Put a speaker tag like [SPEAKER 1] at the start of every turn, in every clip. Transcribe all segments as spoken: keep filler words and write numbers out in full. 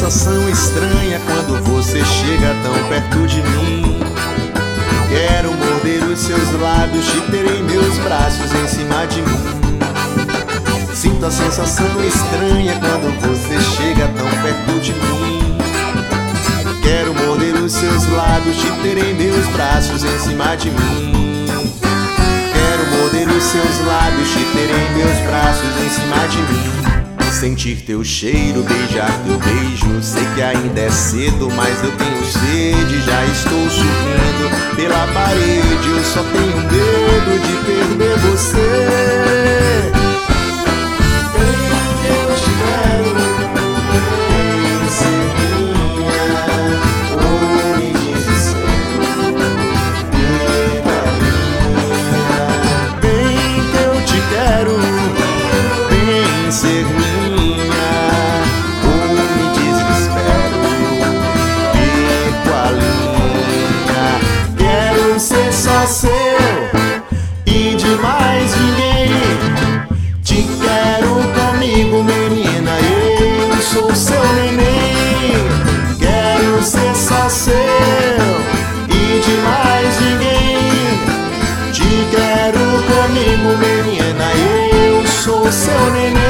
[SPEAKER 1] sensação estranha quando você chega tão perto de mim. Quero morder os seus lábios, te ter em meus braços em cima de mim. Sinto a sensação estranha quando você chega tão perto de mim. Quero morder os seus lábios, te ter em meus braços em cima de mim. Quero morder os seus lábios, te ter em meus braços em cima de mim. Sentir teu cheiro, beijar teu beijo. Sei que ainda é cedo, mas eu tenho sede. Já estou subindo pela parede. Eu só tenho medo de perder você. Ser minha, ou me desespero, perco a linha. Quero ser só seu e de mais ninguém. Te quero comigo, menina, eu sou seu neném. Quero ser só seu e de mais ninguém. Te quero comigo, menina, eu sou seu neném.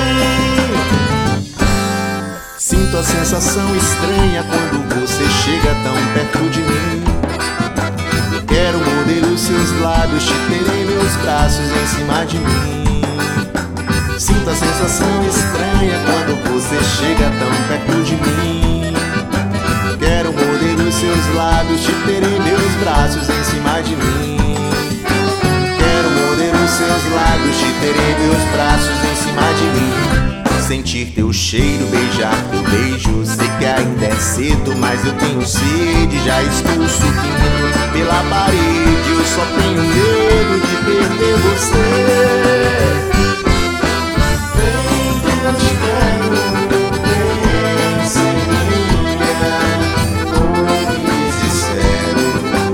[SPEAKER 1] Sinto a sensação estranha quando você chega tão perto de mim. Quero morder os seus lábios, te ter em meus braços em cima de mim. Sinto a sensação estranha quando você chega tão perto de mim. Quero morder os seus lábios, te ter em meus braços em cima de mim. Quero morder os seus lábios, te ter em meus braços em cima de mim. Sentir teu cheiro, beijar teu beijo. Sei que ainda é cedo, mas eu tenho sede. Já estou subindo pela parede. Eu só tenho medo de perder você. Vem que eu te quero, vem ser minha, ou me desespero,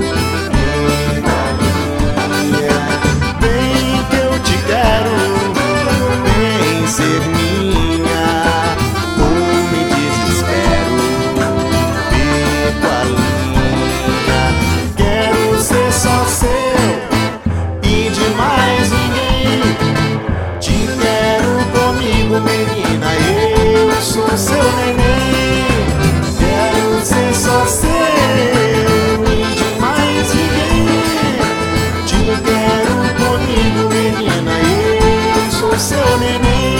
[SPEAKER 1] minha. Vem que eu te quero, vem ser minha. Menina, eu sou seu neném. Quero ser só seu e de mais ninguém. Te quero comigo, menina, eu sou seu neném.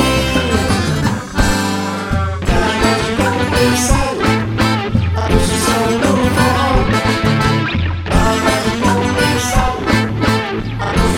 [SPEAKER 1] Cara de conversar, a posição do forró. Cara de conversar, a posição